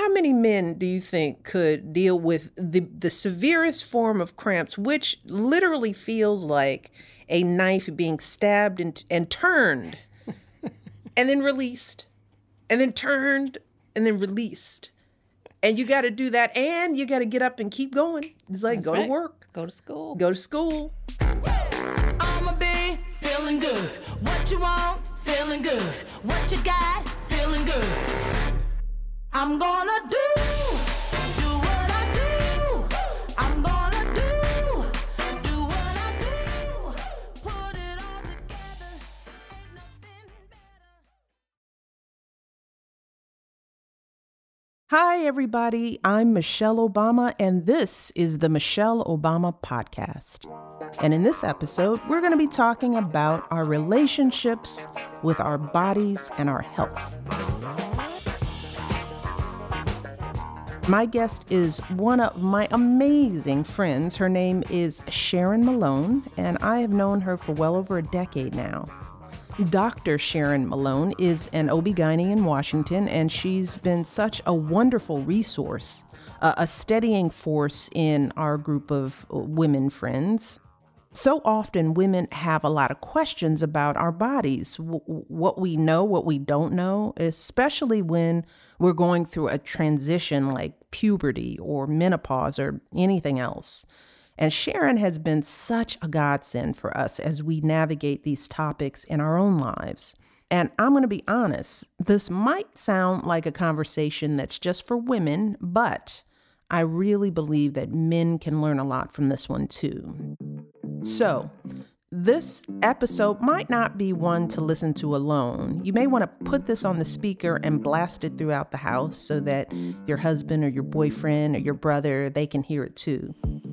How many men do you think could deal with the severest form of cramps, which literally feels like a knife being stabbed and turned and then released and then turned and then released? And you got to do that, and you got to get up and keep going. It's like, That's go right. to work. Go to school. Go to school. I'ma be feeling good. What you want? Feeling good. What you got? Feeling good. I'm gonna do what I do. I'm gonna do what I do. Put it all together. Ain't nothing better. Hi, everybody. I'm Michelle Obama, and this is the Michelle Obama Podcast. And in this episode, we're going to be talking about our relationships with our bodies and our health. My guest is one of my amazing friends. Her name is Sharon Malone, and I have known her for well over a decade now. Dr. Sharon Malone is an OB-GYN in Washington, and she's been such a wonderful resource, a steadying force in our group of women friends. So often women have a lot of questions about our bodies, what we know, what we don't know, especially when we're going through a transition like puberty or menopause or anything else. And Sharon has been such a godsend for us as we navigate these topics in our own lives. And I'm going to be honest, this might sound like a conversation that's just for women, but I really believe that men can learn a lot from this one too. So, this episode might not be one to listen to alone. You may want to put this on the speaker and blast it throughout the house so that your husband or your boyfriend or your brother, they can hear it too.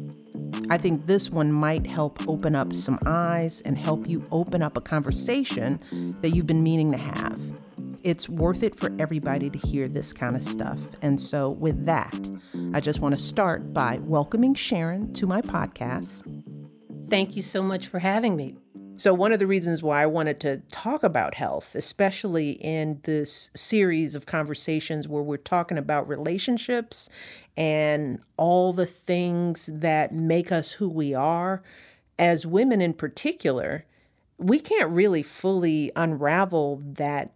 I think this one might help open up some eyes and help you open up a conversation that you've been meaning to have. It's worth it for everybody to hear this kind of stuff. And so with that, I just want to start by welcoming Sharon to my podcast. Thank you so much for having me. So one of the reasons why I wanted to talk about health, especially in this series of conversations where we're talking about relationships and all the things that make us who we are, as women in particular, we can't really fully unravel that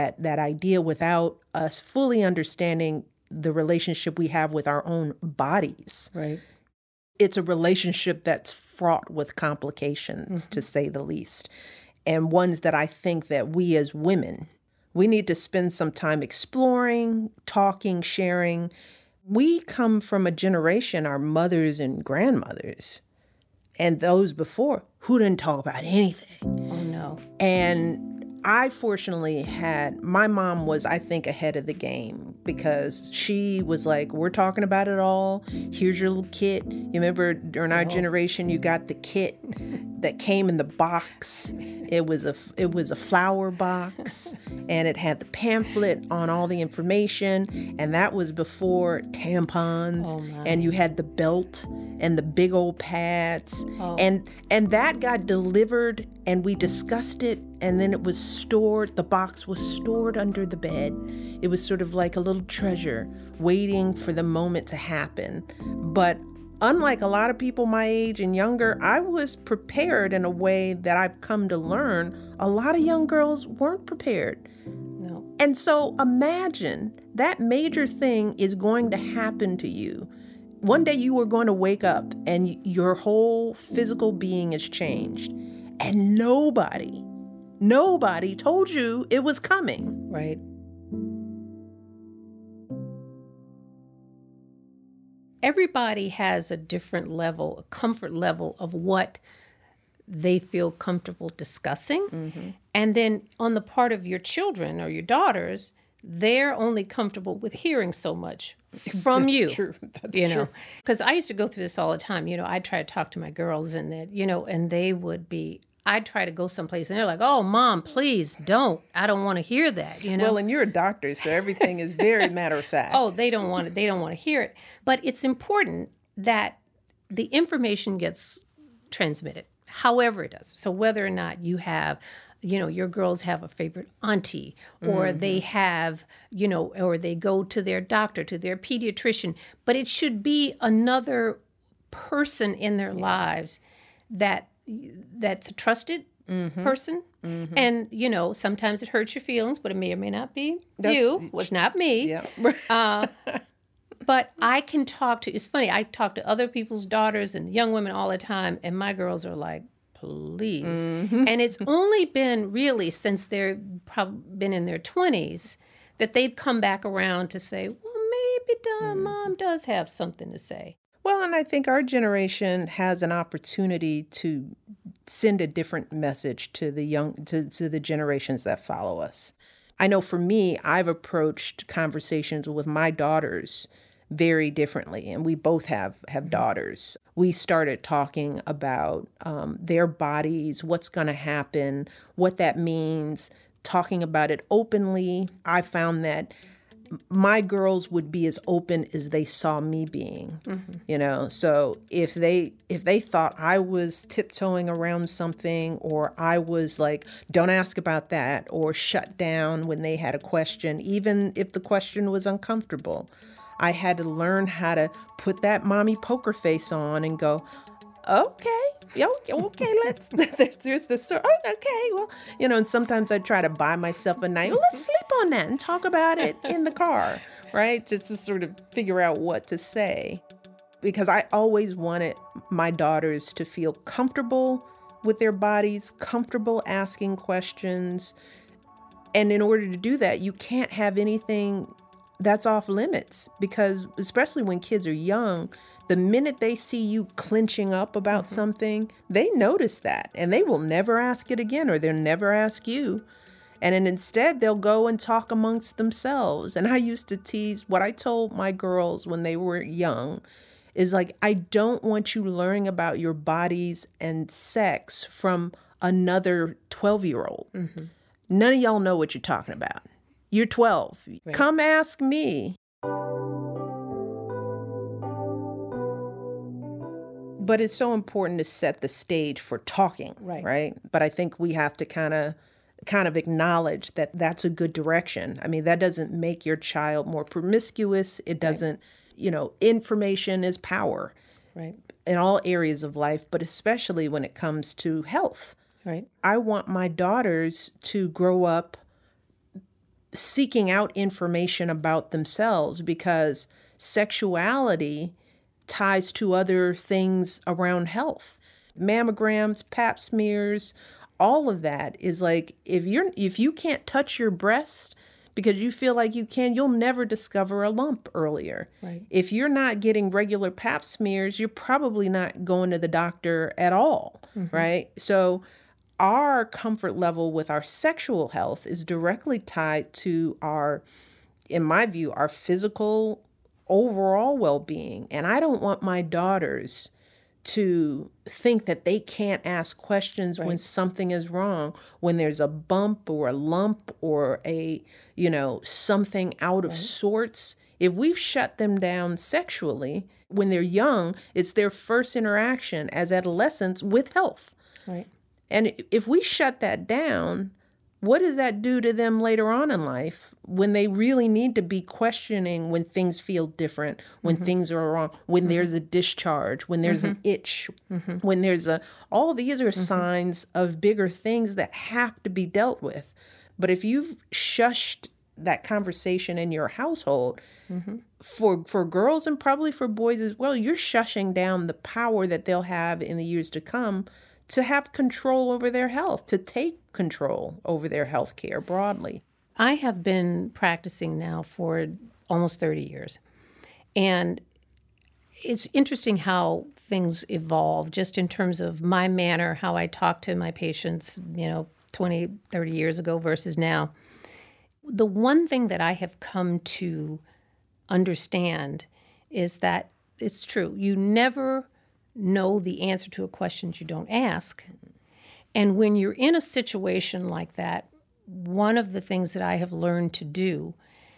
idea without us fully understanding the relationship we have with our own bodies. Right. It's a relationship that's fraught with complications, to say the least, and ones that I think that we as women, we need to spend some time exploring, talking, sharing. We come from a generation, our mothers and grandmothers, and those before, who didn't talk about anything. Oh, no. And I fortunately my mom was, I think, ahead of the game because she was like, we're talking about it all. Here's your little kit. You remember during our generation, you got the kit that came in the box. It was a flower box and it had the pamphlet on all the information. And that was before tampons. And you had the belt and the big old pads. And that got delivered and we discussed it. And then it was stored, the box was stored under the bed. It was sort of like a little treasure waiting for the moment to happen. But unlike a lot of people my age and younger, I was prepared in a way that I've come to learn a lot of young girls weren't prepared. No. And so imagine that major thing is going to happen to you. One day you are going to wake up and your whole physical being is changed. And nobody told you it was coming. Right. Everybody has a different level, a comfort level of what they feel comfortable discussing. Mm-hmm. And then on the part of your children or your daughters, they're only comfortable with hearing so much from you. That's true. That's true. Because I used to go through this all the time. I'd try to talk to my girls and that, and they would be, I'd try to go someplace and they're like, oh, Mom, please don't. I don't want to hear that, Well, and you're a doctor, so everything is very matter of fact. Oh, they don't want to hear it. But it's important that the information gets transmitted, however it does. So whether or not you have your girls have a favorite auntie, or they have, or they go to their doctor, to their pediatrician, but it should be another person in their lives that's a trusted person. And, sometimes it hurts your feelings, but it may or may not be was not me. Yeah. But I can it's funny, I talk to other people's daughters and young women all the time, and my girls are like, please. And it's only been really since they're been in their 20s that they've come back around to say, well, maybe mom does have something to say. Well, and I think our generation has an opportunity to send a different message to the to the generations that follow us. I know for me, I've approached conversations with my daughters very differently, and we both have daughters. We started talking about their bodies, what's going to happen, what that means, talking about it openly. I found that my girls would be as open as they saw me being, So if they thought I was tiptoeing around something, or I was like, don't ask about that, or shut down when they had a question, even if the question was uncomfortable, I had to learn how to put that mommy poker face on and go, okay, let's, there's this, okay, well, and sometimes I try to buy myself a night, let's sleep on that and talk about it in the car, right? Just to sort of figure out what to say. Because I always wanted my daughters to feel comfortable with their bodies, comfortable asking questions. And in order to do that, you can't have anything that's off limits, because especially when kids are young, the minute they see you clenching up about something, they notice that and they will never ask it again, or they'll never ask you. And then instead they'll go and talk amongst themselves. And I used to tease, what I told my girls when they were young is like, I don't want you learning about your bodies and sex from another 12-year-old. None of y'all know what you're talking about. You're 12. Right. Come ask me. But it's so important to set the stage for talking, right? But I think we have to kind of acknowledge that that's a good direction. I mean, that doesn't make your child more promiscuous. It doesn't, information is power. Right. In all areas of life, but especially when it comes to health. Right. I want my daughters to grow up seeking out information about themselves, because sexuality ties to other things around health. Mammograms, pap smears, all of that is like, if you can't touch your breast because you feel like you can, you'll never discover a lump earlier. Right. If you're not getting regular pap smears, you're probably not going to the doctor at all, right? So our comfort level with our sexual health is directly tied to in my view, our physical overall well-being. And I don't want my daughters to think that they can't ask questions when something is wrong, when there's a bump or a lump or something out of sorts. If we've shut them down sexually when they're young, it's their first interaction as adolescents with health. Right. And if we shut that down, what does that do to them later on in life when they really need to be questioning when things feel different, when things are wrong, when there's a discharge, when there's an itch, when there's all these are signs of bigger things that have to be dealt with. But if you've shushed that conversation in your household, for girls and probably for boys as well, you're shushing down the power that they'll have in the years to come to have control over their health, to take control over their health care broadly. I have been practicing now for almost 30 years. And it's interesting how things evolve just in terms of my manner, how I talk to my patients, 20, 30 years ago versus now. The one thing that I have come to understand is that it's true. You never know the answer to a question you don't ask. And when you're in a situation like that, one of the things that I have learned to do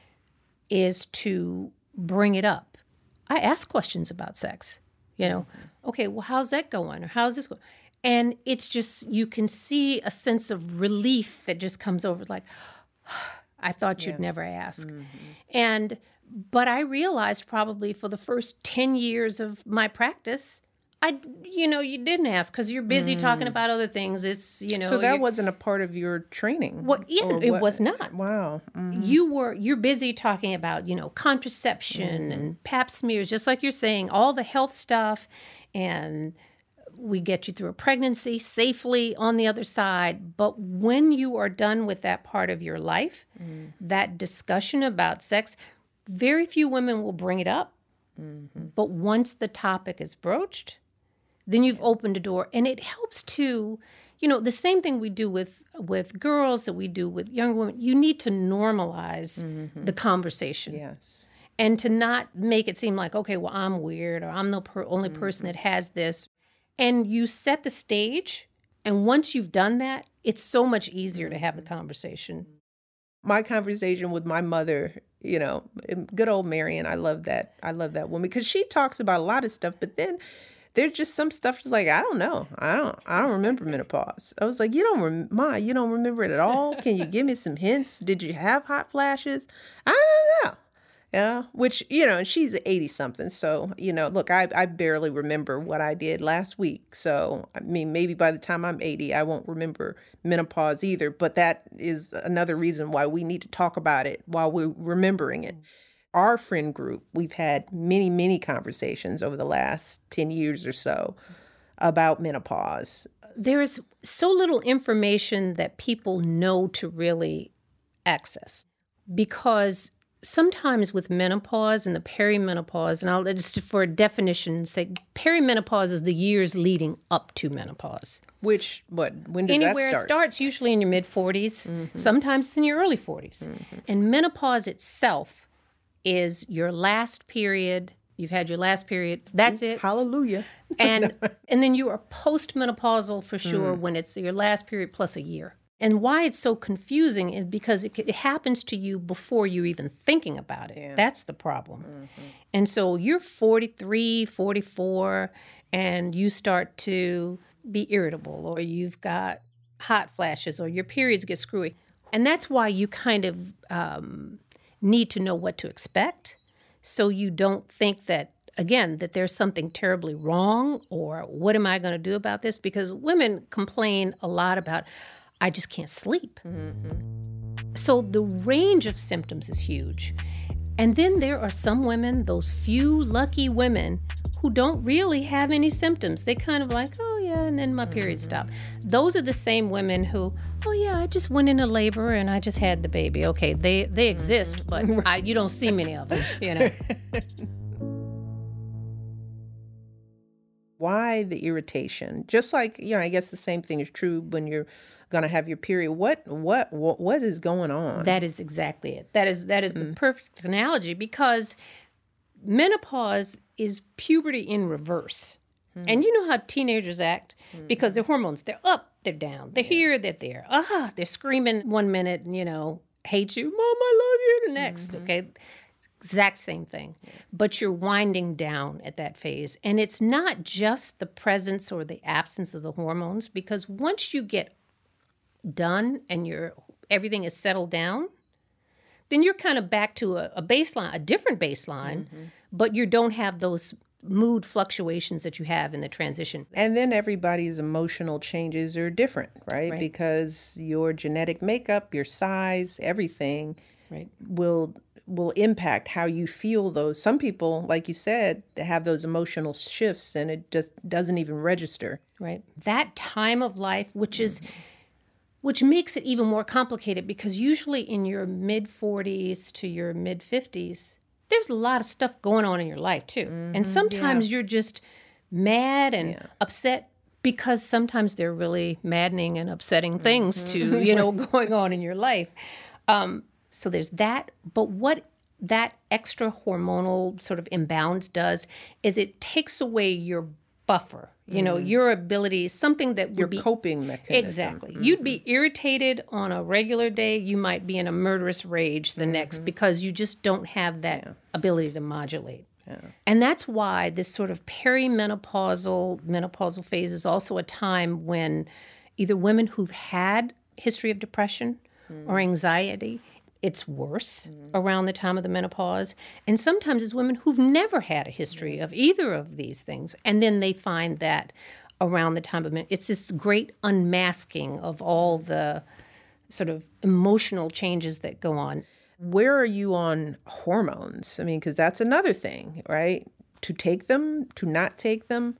is to bring it up. I ask questions about sex, okay, well, how's that going? Or how's this going? And it's just, you can see a sense of relief that just comes over, like, I thought you'd never ask. But I realized probably for the first 10 years of my practice, you didn't ask because you're busy talking about other things. It's, So that wasn't a part of your training? It was not. Wow. Mm-hmm. You're busy talking about, contraception and pap smears, just like you're saying, all the health stuff, and we get you through a pregnancy safely on the other side. But when you are done with that part of your life, that discussion about sex, very few women will bring it up. But once the topic is broached, then you've opened a door. And it helps to, the same thing we do with girls that we do with young women. You need to normalize the conversation. Yes. And to not make it seem like, okay, well, I'm weird, or I'm the only person that has this. And you set the stage, and once you've done that, it's so much easier to have the conversation. My conversation with my mother, good old Marion, I love that. I love that woman because she talks about a lot of stuff, but then there's just some stuff that's like, I don't know. I don't remember menopause. I was like, you don't remember it at all? Can you give me some hints? Did you have hot flashes? I don't know. Yeah, which, and she's 80-something. So, look, I barely remember what I did last week. So, I mean, maybe by the time I'm 80, I won't remember menopause either. But that is another reason why we need to talk about it while we're remembering it. Our friend group, we've had many, many conversations over the last 10 years or so about menopause. There is so little information that people know to really access because sometimes with menopause and the perimenopause, and I'll just for a definition say perimenopause is the years leading up to menopause. When does that Anywhere start? It starts usually in your mid-40s, sometimes it's in your early 40s. And menopause itself is your last period. You've had your last period. That's it. Hallelujah. And then you are postmenopausal for sure when it's your last period plus a year. And why it's so confusing is because it happens to you before you're even thinking about it. Yeah. That's the problem. And so you're 43, 44, and you start to be irritable, or you've got hot flashes, or your periods get screwy. And that's why you kind of need to know what to expect, so you don't think that, again, that there's something terribly wrong, or what am I going to do about this? Because women complain a lot about, I just can't sleep. So the range of symptoms is huge. And then there are some women, those few lucky women, who don't really have any symptoms. They kind of like, oh yeah, and then my period stopped. Those are the same women who, oh yeah, I just went into labor and I just had the baby. Okay, they exist, but you don't see many of them, Why the irritation? Just like, I guess the same thing is true when you're going to have your period. What is going on? That is exactly it. That is the perfect analogy, because menopause is puberty in reverse. And you know how teenagers act, because their hormones, they're up, they're down, they're here, they're there. They're screaming one minute, hate you, Mom, I love you, the next, okay? Exact same thing. But you're winding down at that phase. And it's not just the presence or the absence of the hormones, because once you get done and everything is settled down, then you're kind of back to a baseline, a different baseline, but you don't have those mood fluctuations that you have in the transition. And then everybody's emotional changes are different, right? Because your genetic makeup, your size, everything will impact how you feel those. Some people, like you said, have those emotional shifts and it just doesn't even register. Right. That time of life, which makes it even more complicated, because usually in your mid-40s to your mid-50s, there's a lot of stuff going on in your life too. And sometimes you're just mad and upset, because sometimes they're really maddening and upsetting things to, going on in your life. So there's that. But what that extra hormonal sort of imbalance does is it takes away your buffer, your ability, something that would your be coping mechanism. Exactly. You'd be irritated on a regular day. You might be in a murderous rage the next, because you just don't have that ability to modulate. And that's why this sort of menopausal phase is also a time when either women who've had history of depression or anxiety, it's worse around the time of the menopause. And sometimes it's women who've never had a history of either of these things. And then they find that around the time of it's this great unmasking of all the sort of emotional changes that go on. Where are you on hormones? I mean, because that's another thing, right? To take them, to not take them.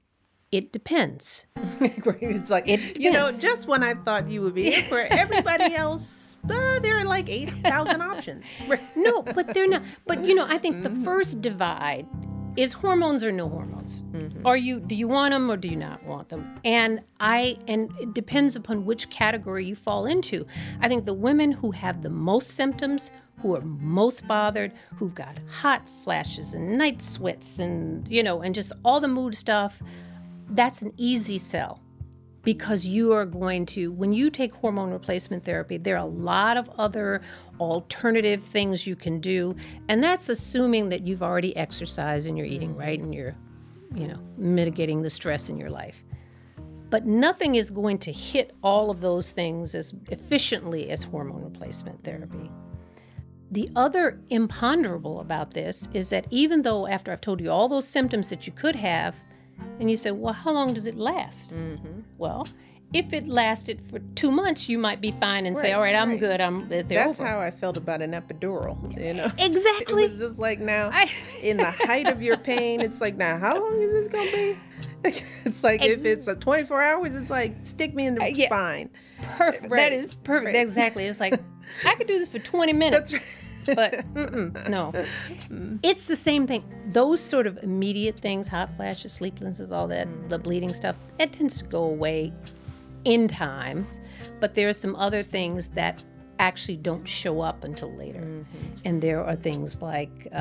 It depends. It's like, just when I thought you would be it, for everybody else, there are like 8,000 options. No, but they're not. But, I think the first divide is hormones or no hormones. Do you want them or do you not want them? And it depends upon which category you fall into. I think the women who have the most symptoms, who are most bothered, who've got hot flashes and night sweats and, and just all the mood stuff, that's an easy sell. Because you are going to, when you take hormone replacement therapy, there are a lot of other alternative things you can do. And that's assuming that you've already exercised and you're eating right and you're, mitigating the stress in your life. But nothing is going to hit all of those things as efficiently as hormone replacement therapy. The other imponderable about this is that even though after I've told you all those symptoms that you could have, and you say, well, how long does it last? Well, if it lasted for 2 months, you might be fine and say, all right, I'm good. That's how I felt about an epidural, Exactly. It was just like now, in the height of your pain, it's like, now, how long is this going to be? It's like, if it's 24 hours, it's like, stick me in the spine. Perfect. That is perfect. Right. Exactly. It's like, I could do this for 20 minutes. That's right. But no, it's the same thing. Those sort of immediate things, hot flashes, sleeplessness, all that, the bleeding stuff, it tends to go away in time. But there are some other things that actually don't show up until later. And there are things like,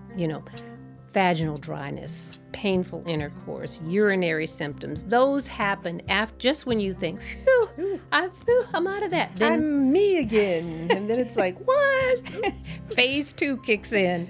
vaginal dryness, painful intercourse, urinary symptoms. Those happen just when you think, phew, I'm out of that. Then I'm me again. And then it's like, what? Phase 2 kicks in.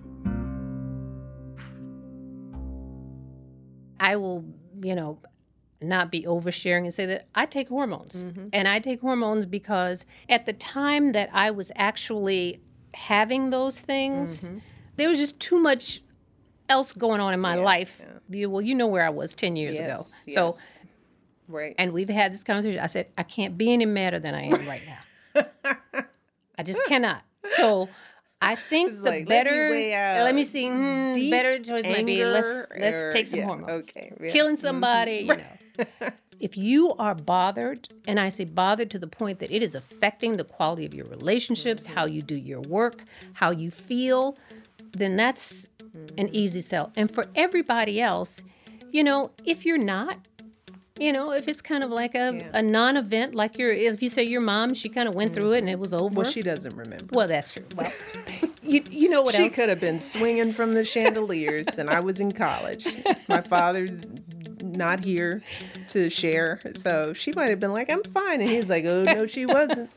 I will, not be oversharing and say that I take hormones. And I take hormones because at the time that I was actually having those things, there was just too much else going on in my life. Well, you know where I was 10 years ago. So, right. And we've had this conversation. I said, I can't be any madder than I am right now. I just cannot. So I think it's the better, let me see, better choice might be, let's take some hormones. Okay. Yeah. Killing somebody, If you are bothered, and I say bothered to the point that it is affecting the quality of your relationships, how you do your work, how you feel, then that's an easy sell. And for everybody else, if you're not, if it's kind of like a non-event, like if you say your mom, she kind of went through it and it was over. Well, she doesn't remember. Well, that's true. Well, you know what else? She could have been swinging from the chandeliers and I was in college. My father's not here to share. So she might have been like, I'm fine. And he's like, oh, no, she wasn't.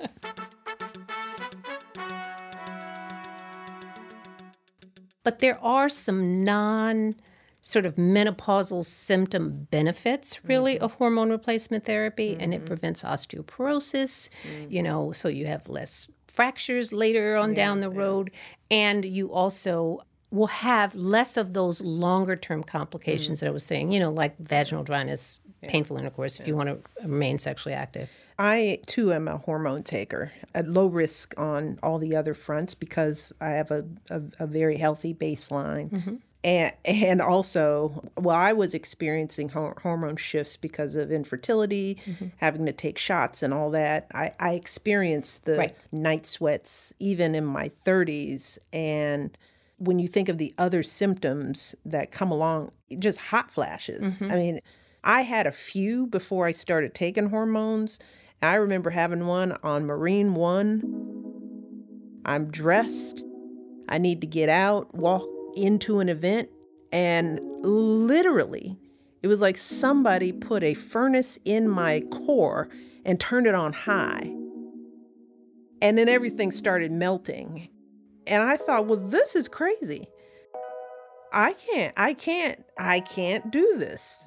But there are some sort of menopausal symptom benefits, really, of hormone replacement therapy, and it prevents osteoporosis, so you have less fractures later on down the road, and you also will have less of those longer-term complications that I was saying, like vaginal dryness, painful intercourse, if you want to remain sexually active. I, too, am a hormone taker, at low risk on all the other fronts because I have a very healthy baseline. And also, I was experiencing hormone shifts because of infertility, having to take shots and all that. I experienced the night sweats even in my 30s. And when you think of the other symptoms that come along, just hot flashes. I mean, I had a few before I started taking hormones. I remember having one on Marine One. I'm dressed. I need to get out, walk into an event, and literally, it was like somebody put a furnace in my core and turned it on high. And then everything started melting. And I thought, well, this is crazy. I can't do this.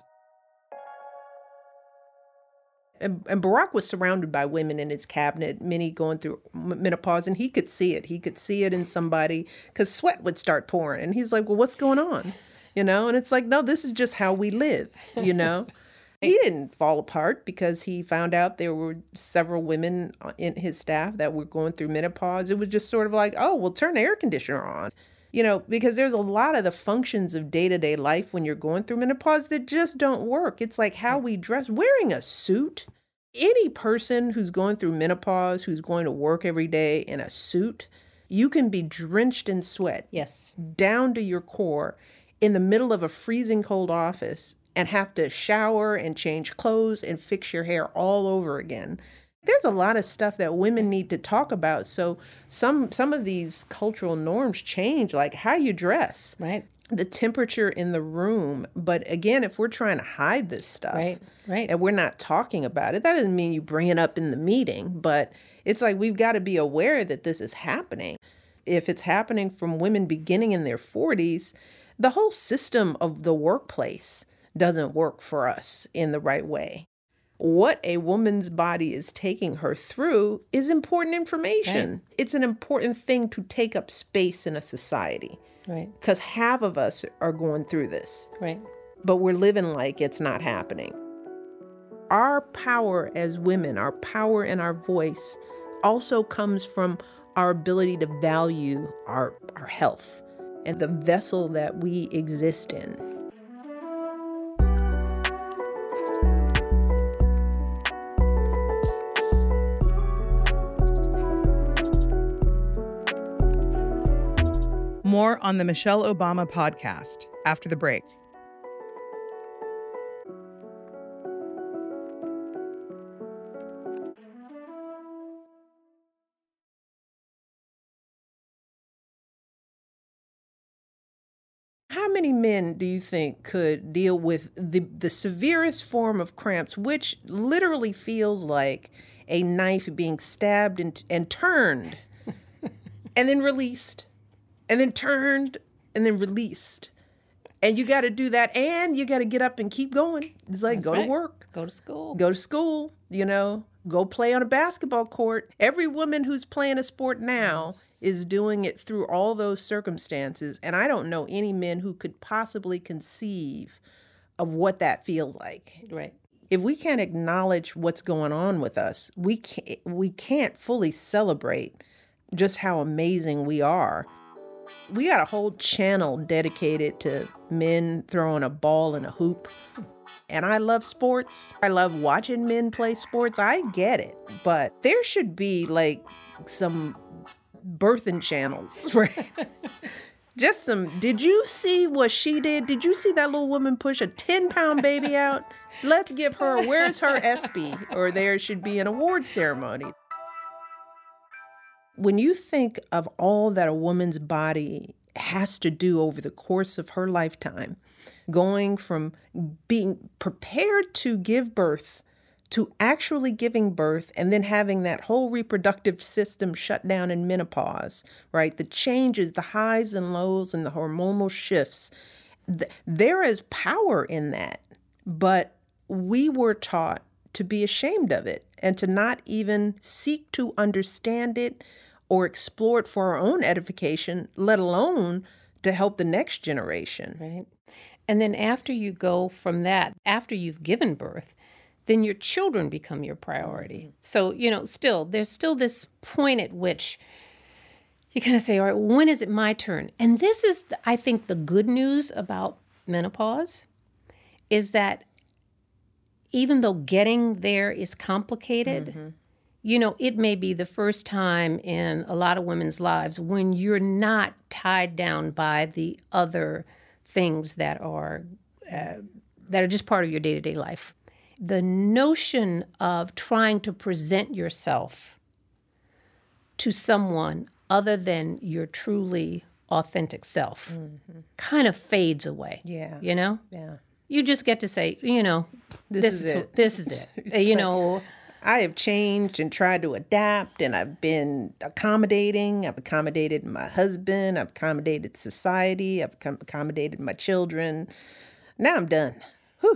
And Barack was surrounded by women in his cabinet, many going through menopause, and he could see it. He could see it in somebody because sweat would start pouring. And he's like, well, what's going on? You know, and it's like, no, this is just how we live, you know. He didn't fall apart because he found out there were several women in his staff that were going through menopause. It was just sort of like, oh, well, turn the air conditioner on. You know, because there's a lot of the functions of day-to-day life when you're going through menopause that just don't work. It's like how we dress, wearing a suit. Any person who's going through menopause, who's going to work every day in a suit, you can be drenched in sweat. Yes. Down to your core in the middle of a freezing cold office and have to shower and change clothes and fix your hair all over again. There's a lot of stuff that women need to talk about. So some of these cultural norms change, like how you dress, Right. the temperature in the room. But again, if we're trying to hide this stuff, Right. and we're not talking about it, that doesn't mean you bring it up in the meeting. But it's like we've got to be aware that this is happening. If it's happening from women beginning in their 40s, the whole system of the workplace doesn't work for us in the right way. What a woman's body is taking her through is important information. Right. It's an important thing to take up space in a society. Right. Because half of us are going through this, Right. but we're living like it's not happening. Our power as women, our power in our voice also comes from our ability to value our health and the vessel that we exist in. More on the Michelle Obama podcast after the break. How many men do you think could deal with the severest form of cramps, which literally feels like a knife being stabbed and turned and then released and then turned and then released? And you got to do that, and you got to get up and keep going. It's like, That's go right. to work. Go to school. Go to school, you know, go play on a basketball court. Every woman who's playing a sport now is doing it through all those circumstances. And I don't know any men who could possibly conceive of what that feels like. Right. If we can't acknowledge what's going on with us, we can't fully celebrate just how amazing we are. We got a whole channel dedicated to men throwing a ball in a hoop. And I love sports. I love watching men play sports. I get it. But there should be like some birthing channels, right? Just some, did you see what she did? Did you see that little woman push a 10-pound baby out? Let's give her, where's her ESPY? Or there should be an award ceremony. When you think of all that a woman's body has to do over the course of her lifetime, going from being prepared to give birth to actually giving birth and then having that whole reproductive system shut down in menopause, right? The changes, the highs and lows and the hormonal shifts, there is power in that. But we were taught to be ashamed of it and to not even seek to understand it or explore it for our own edification, let alone to help the next generation. Right. And then after you go from that, after you've given birth, then your children become your priority. So, you know, there's still this point at which you kind of say, all right, when is it my turn? And this is, I think, the good news about menopause is that even though getting there is complicated, you know, it may be the first time in a lot of women's lives when you're not tied down by the other things that are just part of your day-to-day life. The notion of trying to present yourself to someone other than your truly authentic self kind of fades away. Yeah. You know? Yeah. You just get to say, you know, this is it. You know, I have changed and tried to adapt, and I've been accommodating. I've accommodated my husband. I've accommodated society. I've accommodated my children. Now I'm done. Whew.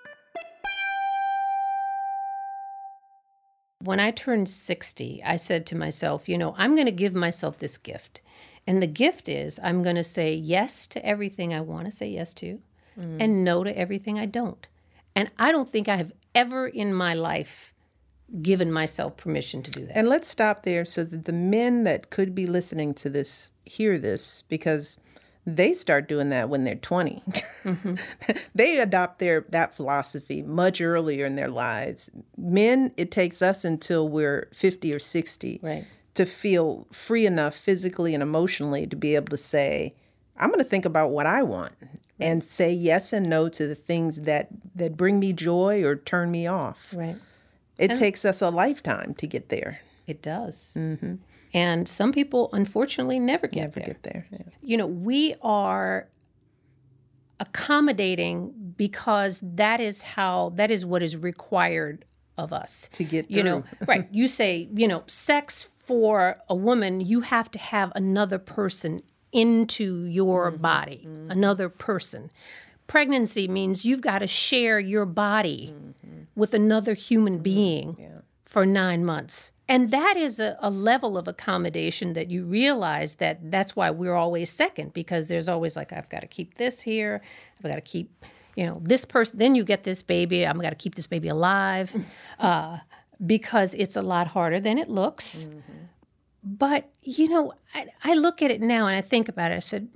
When I turned 60, I said to myself, I'm going to give myself this gift. And the gift is I'm going to say yes to everything I want to say yes to and no to everything I don't. And I don't think I have ever in my life given myself permission to do that. And let's stop there so that the men that could be listening to this hear this, because they start doing that when they're 20. They adopt that philosophy much earlier in their lives. Men, it takes us until we're 50 or 60 to feel free enough physically and emotionally to be able to say, I'm going to think about what I want and say yes and no to the things that bring me joy or turn me off. Right. It takes us a lifetime to get there. It does. Mm-hmm. And some people, unfortunately, never get there. Yeah. We are accommodating because that is what is required of us. To get through. Right. You say, sex for a woman, you have to have another person into your body, another person. Pregnancy means you've got to share your body with another human being for 9 months. And that is a level of accommodation that you realize that's why we're always second, because there's always like, I've got to keep this here. I've got to keep, this person. Then you get this baby. I've got to keep this baby alive because it's a lot harder than it looks. Mm-hmm. But, I look at it now and I think about it. I said,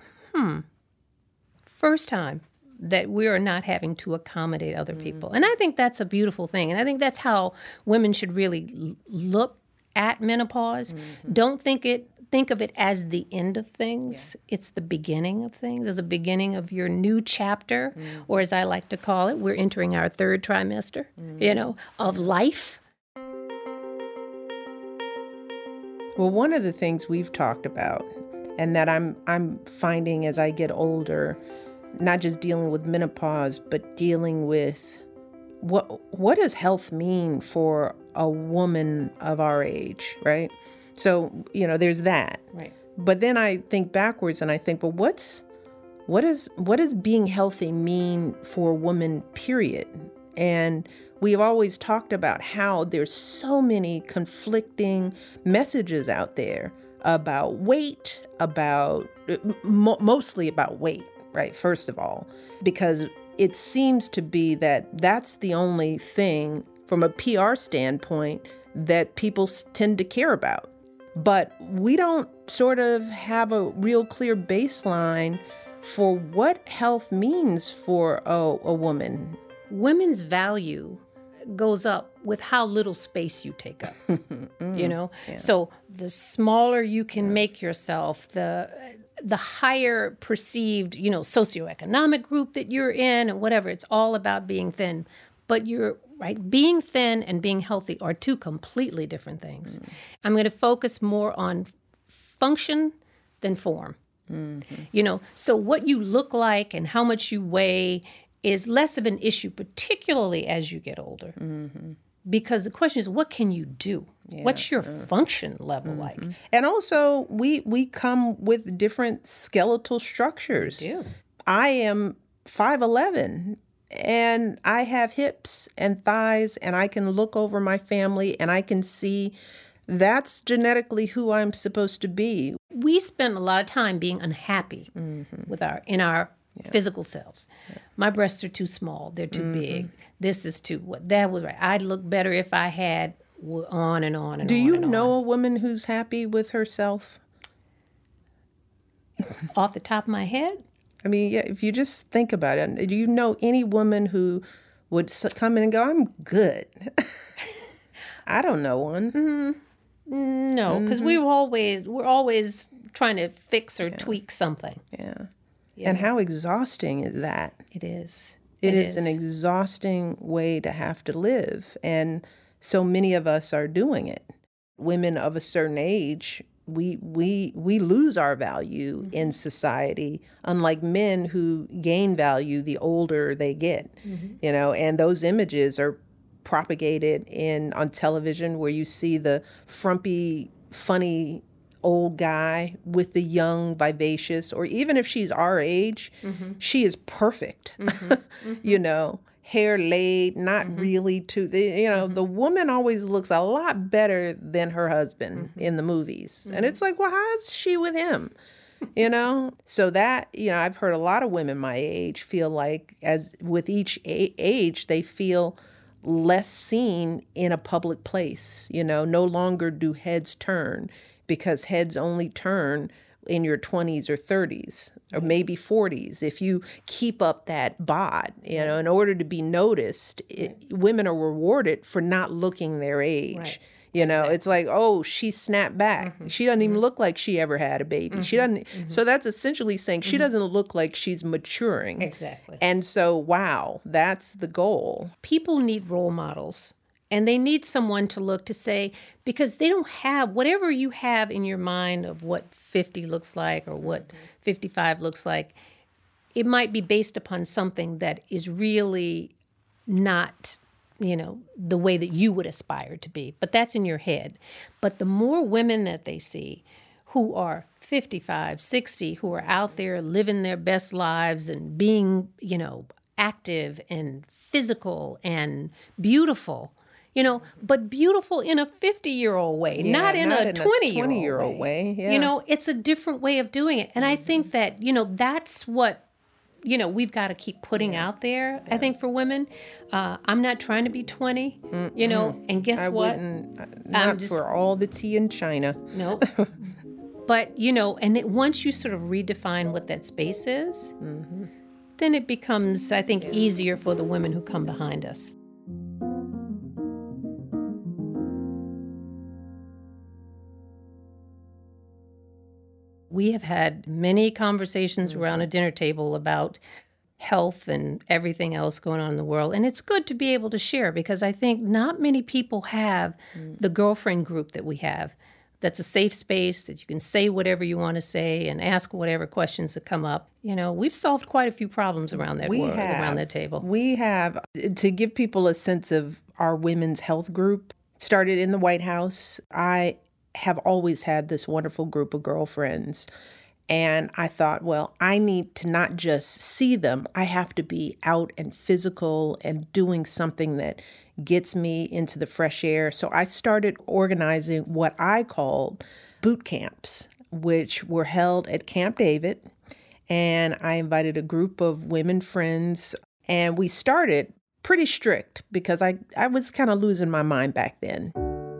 first time that we are not having to accommodate other people. And I think that's a beautiful thing. And I think that's how women should really look at menopause. Don't think of it as the end of things. Yeah. It's the beginning of things. It's the beginning of your new chapter, or as I like to call it, we're entering our third trimester, of life. Well, one of the things we've talked about, and that I'm finding as I get older, not just dealing with menopause, but dealing with what does health mean for a woman of our age, right? So, there's that. Right. But then I think backwards and I think, well, what does being healthy mean for a woman, period? And we've always talked about how there's so many conflicting messages out there about weight, mostly about weight, right? First of all, because it seems to be that's the only thing from a PR standpoint that people tend to care about. But we don't sort of have a real clear baseline for what health means for a woman. Women's value goes up with how little space you take up, Yeah. So the smaller you can make yourself, the higher perceived, socioeconomic group that you're in and whatever, it's all about being thin. But you're right, being thin and being healthy are two completely different things. I'm going to focus more on function than form. So what you look like and how much you weigh is less of an issue, particularly as you get older. Because the question is, what can you do? Yeah. What's your function level like? And also, we come with different skeletal structures. We do. I am 5'11", and I have hips and thighs, and I can look over my family, and I can see that's genetically who I'm supposed to be. We spend a lot of time being unhappy with our physical selves. Yeah. My breasts are too small. They're too big. This is that was right. I'd look better if I had on and on and on. Do you know a woman who's happy with herself? Off the top of my head? I mean, yeah, if you just think about it, do you know any woman who would come in and go, I'm good? I don't know one. No, because we're always trying to fix or tweak something. Yeah. And how exhausting is that? It is. It is an exhausting way to have to live. And so many of us are doing it. Women of a certain age, we lose our value in society, unlike men who gain value the older they get. And those images are propagated on television, where you see the frumpy, funny old guy with the young, vivacious, or even if she's our age, she is perfect. You know, hair laid, not really too, the woman always looks a lot better than her husband in the movies. And it's like, well, how is she with him? You know? So that, I've heard a lot of women my age feel like, as with each age, they feel less seen in a public place. No longer do heads turn, because heads only turn in your 20s or 30s or maybe 40s. If you keep up that bod, in order to be noticed, women are rewarded for not looking their age. Right. It's like, oh, she snapped back. She doesn't even look like she ever had a baby. She doesn't. So that's essentially saying she doesn't look like she's maturing. Exactly. And so, wow, that's the goal. People need role models, and they need someone to look to say, because they don't have whatever you have in your mind of what 50 looks like or what 55 looks like. It might be based upon something that is really not the way that you would aspire to be, but that's in your head. But the more women that they see who are 55, 60, who are out there living their best lives and being, active and physical and beautiful, but beautiful in a 50-year-old way, not in a 20-year-old way. Yeah. It's a different way of doing it. And I think that, that's what we've got to keep putting out there, I think, for women. I'm not trying to be 20, and guess what? Not for all the tea in China. Nope. But, and once you sort of redefine what that space is, then it becomes, I think, easier for the women who come behind us. We have had many conversations around a dinner table about health and everything else going on in the world. And it's good to be able to share, because I think not many people have the girlfriend group that we have. That's a safe space that you can say whatever you want to say and ask whatever questions that come up. We've solved quite a few problems around that around that table. We have, to give people a sense of our women's health group, started in the White House. I have always had this wonderful group of girlfriends. And I thought, well, I need to not just see them. I have to be out and physical and doing something that gets me into the fresh air. So I started organizing what I called boot camps, which were held at Camp David. And I invited a group of women friends, and we started pretty strict because I was kind of losing my mind back then.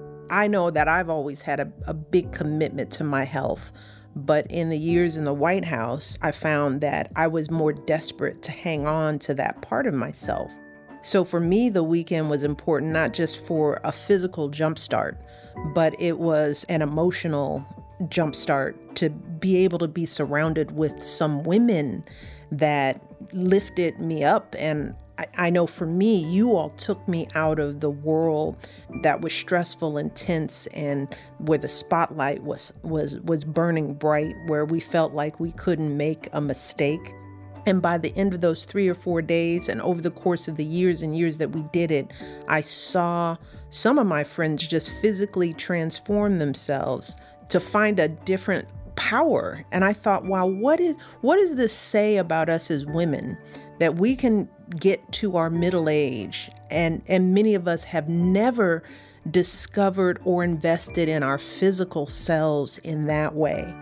I know that I've always had a big commitment to my health, but in the years in the White House, I found that I was more desperate to hang on to that part of myself. So for me, the weekend was important, not just for a physical jumpstart, but it was an emotional jumpstart to be able to be surrounded with some women that lifted me up. And I know for me, you all took me out of the world that was stressful and tense, and where the spotlight was burning bright, where we felt like we couldn't make a mistake. And by the end of those 3 or 4 days, and over the course of the years and years that we did it, I saw some of my friends just physically transform themselves to find a different power. And I thought, wow, what does this say about us as women, that we can get to our middle age and many of us have never discovered or invested in our physical selves in that way?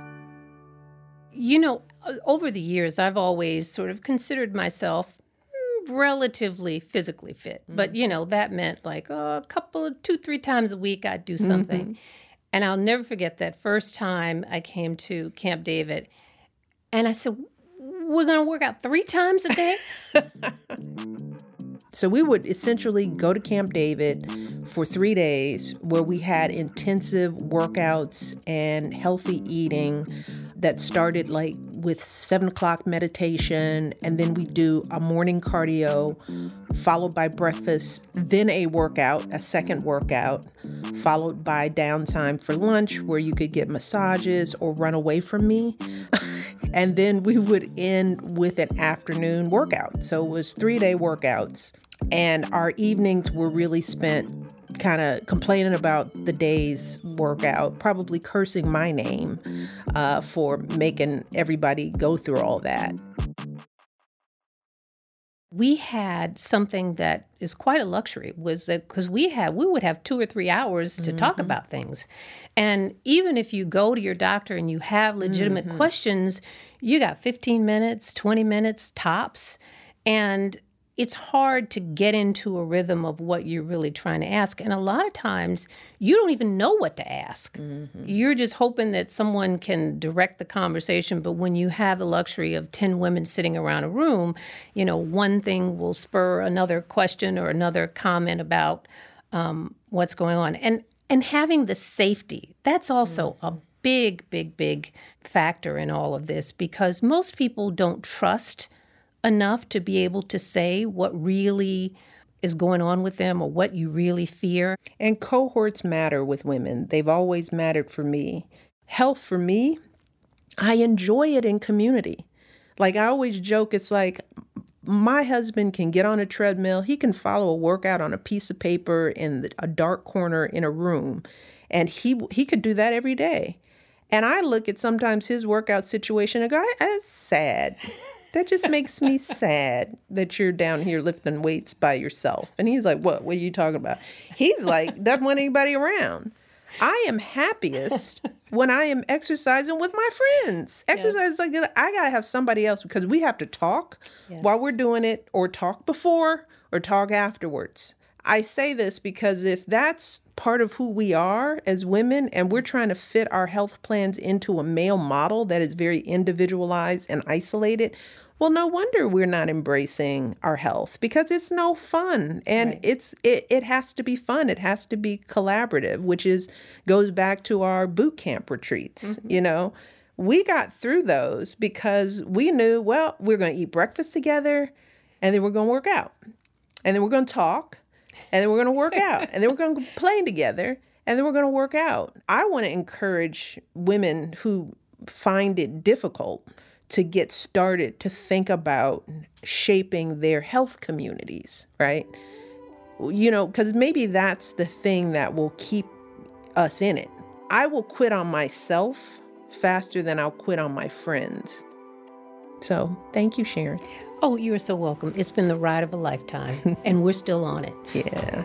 Over the years, I've always sort of considered myself relatively physically fit. But, that meant like a couple of 2-3 times a week I'd do something. Mm-hmm. And I'll never forget that first time I came to Camp David. And I said, we're going to work out 3 times a day? So we would essentially go to Camp David for 3 days, where we had intensive workouts and healthy eating that started like with 7 o'clock meditation, and then we do a morning cardio followed by breakfast, then a workout, a second workout, followed by downtime for lunch where you could get massages or run away from me. And then we would end with an afternoon workout. So it was 3-day workouts. And our evenings were really spent kind of complaining about the day's workout, probably cursing my name for making everybody go through all that. We had something that is quite a luxury, was that because we would have 2 or 3 hours to talk about things. And even if you go to your doctor and you have legitimate questions, you got 15 minutes, 20 minutes tops. And it's hard to get into a rhythm of what you're really trying to ask. And a lot of times you don't even know what to ask. You're just hoping that someone can direct the conversation. But when you have the luxury of 10 women sitting around a room, one thing will spur another question or another comment about what's going on. And having the safety, that's also a big, big, big factor in all of this, because most people don't trust enough to be able to say what really is going on with them or what you really fear. And cohorts matter with women. They've always mattered for me. Health for me, I enjoy it in community. Like I always joke, it's like my husband can get on a treadmill. He can follow a workout on a piece of paper in a dark corner in a room. And he could do that every day. And I look at sometimes his workout situation and go, that's sad. That just makes me sad that you're down here lifting weights by yourself. And he's like, what are you talking about? He's like, doesn't want anybody around. I am happiest when I am exercising with my friends. Exercise is like, I got to have somebody else, because we have to talk while we're doing it, or talk before or talk afterwards. I say this because if that's part of who we are as women, and we're trying to fit our health plans into a male model that is very individualized and isolated, well, no wonder we're not embracing our health, because it's no fun. And it has to be fun. It has to be collaborative, which goes back to our boot camp retreats. We got through those because we knew, well, we're going to eat breakfast together, and then we're going to work out, and then we're going to talk, and then we're going to work out, and then we're going to play together, and then we're going to work out. I want to encourage women who find it difficult to get started to think about shaping their health communities, right? Because maybe that's the thing that will keep us in it. I will quit on myself faster than I'll quit on my friends. So thank you, Sharon. Oh, you are so welcome. It's been the ride of a lifetime, and we're still on it. Yeah.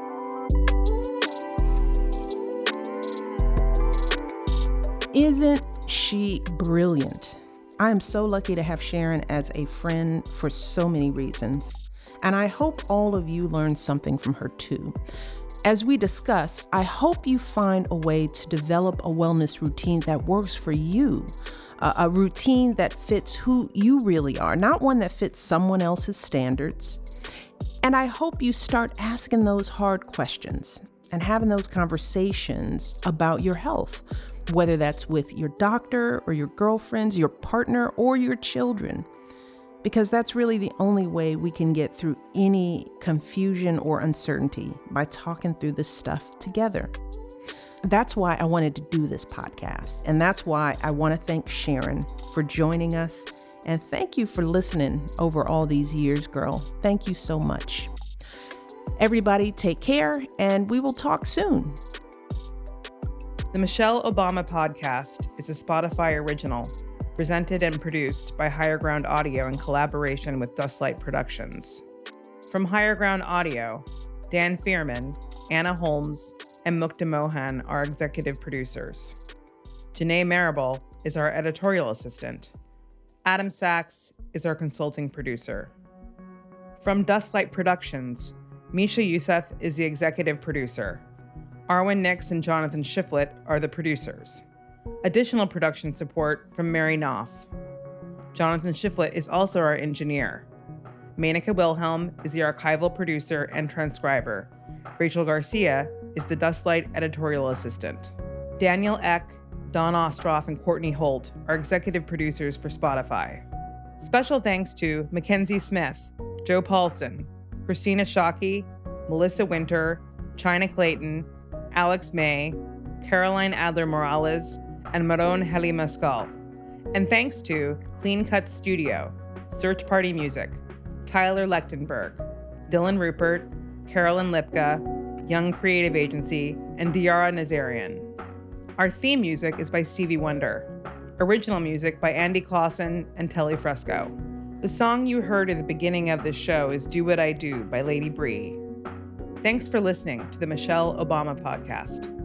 Isn't she brilliant? I am so lucky to have Sharon as a friend for so many reasons. And I hope all of you learned something from her too. As we discussed, I hope you find a way to develop a wellness routine that works for you. A routine that fits who you really are, not one that fits someone else's standards. And I hope you start asking those hard questions and having those conversations about your health, whether that's with your doctor or your girlfriends, your partner, or your children, because that's really the only way we can get through any confusion or uncertainty, by talking through this stuff together. That's why I wanted to do this podcast. And that's why I want to thank Sharon for joining us. And thank you for listening over all these years, girl. Thank you so much. Everybody take care, and we will talk soon. The Michelle Obama Podcast is a Spotify original, presented and produced by Higher Ground Audio in collaboration with Dustlight Productions. From Higher Ground Audio, Dan Fearman, Anna Holmes, and Mukta Mohan are executive producers. Janae Marable is our editorial assistant. Adam Sachs is our consulting producer. From Dustlight Productions, Misha Youssef is the executive producer. Arwen Nix and Jonathan Shiflett are the producers. Additional production support from Mary Knopf. Jonathan Shiflett is also our engineer. Menaka Wilhelm is the archival producer and transcriber. Rachel Garcia is the Dustlight editorial assistant. Daniel Eck, Don Ostroff, and Courtney Holt are executive producers for Spotify. Special thanks to Mackenzie Smith, Joe Paulson, Christina Shockey, Melissa Winter, China Clayton, Alex May, Caroline Adler Morales, and Maron Heli Mescal. And thanks to Clean Cut Studio, Search Party Music, Tyler Lechtenberg, Dylan Rupert, Carolyn Lipka, Young Creative Agency, and Diara Nazarian. Our theme music is by Stevie Wonder. Original music by Andy Clausen and Telly Fresco. The song you heard at the beginning of this show is Do What I Do by Lady Bree. Thanks for listening to the Michelle Obama Podcast.